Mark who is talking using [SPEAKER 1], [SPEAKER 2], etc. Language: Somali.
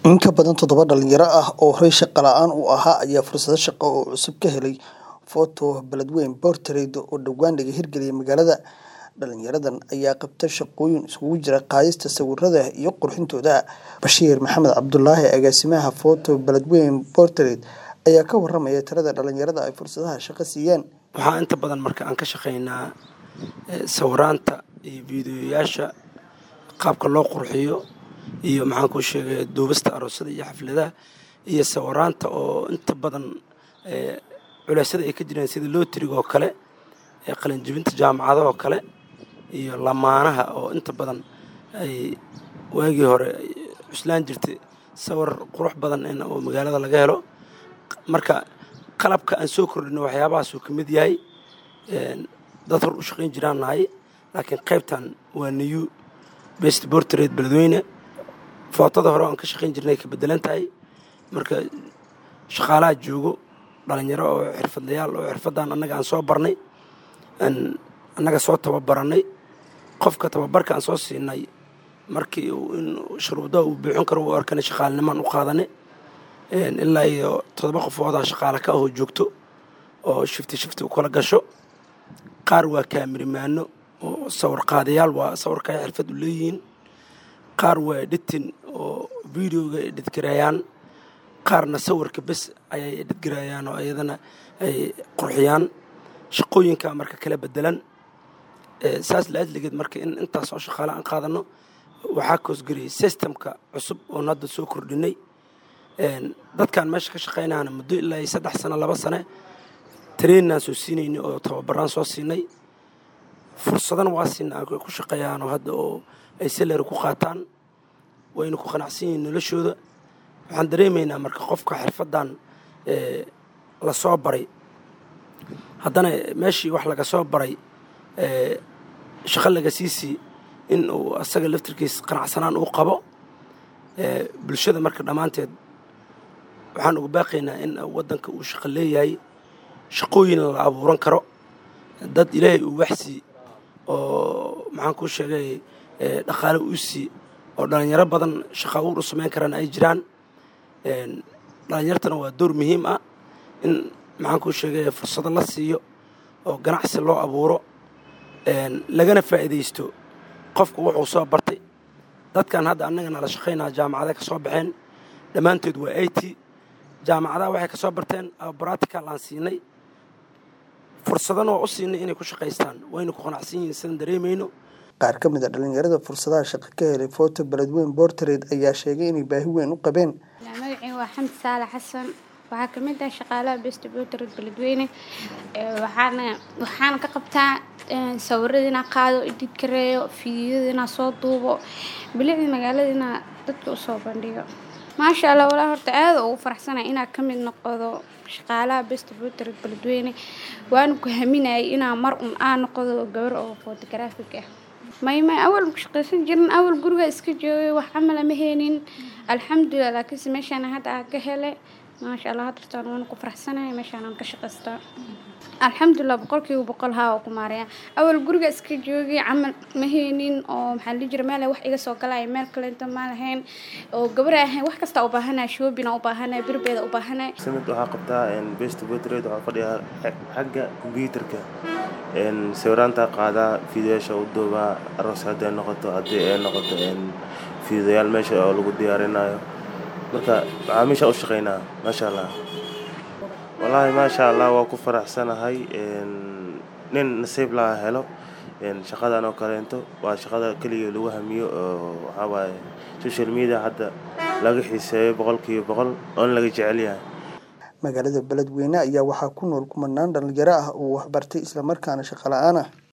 [SPEAKER 1] In ka badan 7 dhalinyaro ah oo horey shaqo la'aan u ahaa ayaa fursado shaqo oo cusub ka helay Photo Beledweyne Portrait oo dhawaan laga hirgeliyay magaalada. Dhalinyaradan ayaa qabtay shaqooyin isugu jira qaadista sawirrada iyo qurxintooda. Bashiir Maxamed Cabdullaahi, agaasimaha Photo Beledweyne Portrait, ayaa ka warramaya tirada dhalinyarada ay fursadaha shaqo siiyeen.
[SPEAKER 2] Waxaan inta badan marka aan ka shaqeynaa sawiraanta iyo fiidiyoyaasha qaabka loo qurxiyo iyo maxaan ku sheegay duubista aroosada iyo xafladaha iyo sawiraanta oo inta badan culeysyada ay ka jiraan sida lootriga oo kale qalin jebinta jaamacadaha oo kale iyo lamaanaha oo inta badan ay waagii hore cuslaan jirtay sawir qurux badan in oo magaalada laga helo. Marka qalabka aan soo kordhino waxyaabahaas uu ka mid yahay dad hor u shaqayn jiraan nahay, laakiin qaybtan waa new best portrait Beledweyne. Footada hore aan ka shaqayn jirnay ka bedelan tahay. Marka shaqaalaha joogo dhalinyaro oo xirfadlayaal oo xirfadan annaga aan soo barnay annaga soo tababaranay. Qofka tababarka aan soo siinay markii in shuruudaha uu buuxin karo oo arkana shaqaalnimaan u qaadanay ilaa iyo 7 qofood shaqaale ka oo joogto oo shifti u kala gasho. Qaar waa kaamiramanno oo sawir qaadayaal waa sawirka xirfad u leeyihiin. Qaar waa editing oo videoga edit gareeyaan. Qaarna sawirka bas ayay edit gareeyaan oo ayadana ay qurxiyaan. Shaqooyinka marka kala bedelan saas la adligeed marka in intaas oo shaqaale aan qaadano waxaa koosgariyay systemka cusub oo hadda soo kordhinay. Dadkan meesha ka shaqeynayna muddo ilaa 3 sano 2 sano training soo siinayno oo tababaraan soo siinay. Fursadan waa siinaa ku shaqeeyaan oo hadda oo ay salary ku qaataan wayna ku qanacsan yihiin noloshooda. Waxaan dareemaynaa marka qofka xirfadan la soo baray haddana meeshii wax laga soo baray shaqo laga siisi in uu asaga laftirkiis qanacsanaan uu qabo. Bulshada marka dhamaanteed waxaan ugu baaqaynaa in wadanka uu shaqo leeyahay, shaqooyin la abuuran karo, dad ilaahay uu waxsi oo maxaan ku sheegay dhaqaale u sii oo dhalinyaro badan shaqo u sameyn karaan ay jiraan. Dhalinyartana waa door muhiim ah in maxaan ku sheegay fursado la siiyo oo ganacsi loo abuuro lagana faa'iideysto qofku wuxuu soo bartay. Dadkan hadda annagana la shaqeynaa jaamacadaha ka soo baxeen dhammaantood waa IT jaamacadaha waxay ka soo barteen practical aan siinay fursadana oo u siinay inay ku shaqeystaan wayna ku qanacsan yihiin sidaan dareemayno.
[SPEAKER 1] Qaar ka mid ah dhalinyarada fursadaha shaqo ka helay Photo Beledweyne Portrait ayaa sheegay inay baahi weyn u qabeen.
[SPEAKER 3] Magacaygu waa Xamdi Saalax Xasan, waxaa ka mid ah shaqaalaha Best Portrait Beledweyne. waxaan ka qabtaa sawirada inaan qaado, edit gareeyo, fiidiyada inaan soo duubo, bilicda magaalada inaan dadka u soo bandhigo. Maasha Allah, walaa horta aad ugu faraxsanahay inaan ka mid noqdo shaqaalaha Best Portrait Beledweyne. Waan ku haminayay inaan mar aan noqdo gabar oo photographic ah. ما أول شقيسين جرن أول جروجا إسكجوا وحمل مهنين الحمد لله، لكن سمعش أنا هذا كهلا ما شاء الله هترتان وأنا كفرح سنة مش أنا كشقستا الحمد لله بقولك وبقولها وكماريا. أول جروجا إسكجوا عمل مهنين أو محل جرمالة وح إجا سوق لا يمال كلنت مالهين أو جبره وح كستا أباهنا شو بينا أباهنا بربيد أباهنا.
[SPEAKER 4] سمعت وحقبتها إن بيست بوتريد وحفظها حاجة كمبيوتر إن سورانتا قاعدة فيديوهاش ودوبا الرأس هذا النقطة هذه النقطة إن فيديوهال ماشي أو لو ديارنا مركا عامش أو شقينا ما شاء الله والله ما شاء الله وكفر أحسن هاي إن نسيب لها هلو إن شقدا أنا وكرنتو وشقدا كل يلوه ميو هواي سوشيال ميديا حتى لاقي حساب بقول أنا لاقي جعليها.
[SPEAKER 1] Magaalada Beledweyne ayaa waxaa ku nool kumanaan dhalinyaro ah oo wax bartay isla markaana shaqo la'aan ah.